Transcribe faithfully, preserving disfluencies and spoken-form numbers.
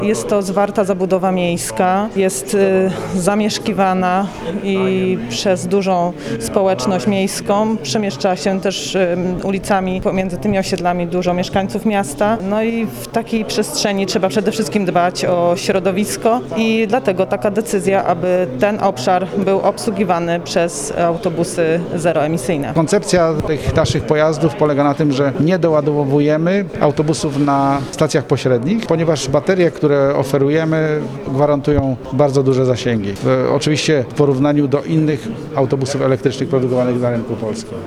Jest to zwarta zabudowa miejska, jest y, zamieszkiwana i przez dużą społeczność miejską. Przemieszcza się też y, ulicami pomiędzy tymi osiedlami dużo mieszkańców miasta. No i w takiej przestrzeni trzeba przede wszystkim dbać o środowisko i dlatego taka decyzja, aby ten obszar był obsługiwany przez autobusy zeroemisyjne. Koncepcja tych naszych pojazdów polega na tym, że nie doładowujemy autobusów na stacjach pośrednich, ponieważ baterie, które oferujemy, gwarantują bardzo duże zasięgi. Oczywiście w porównaniu do innych autobusów elektrycznych produkowanych na rynku polskim.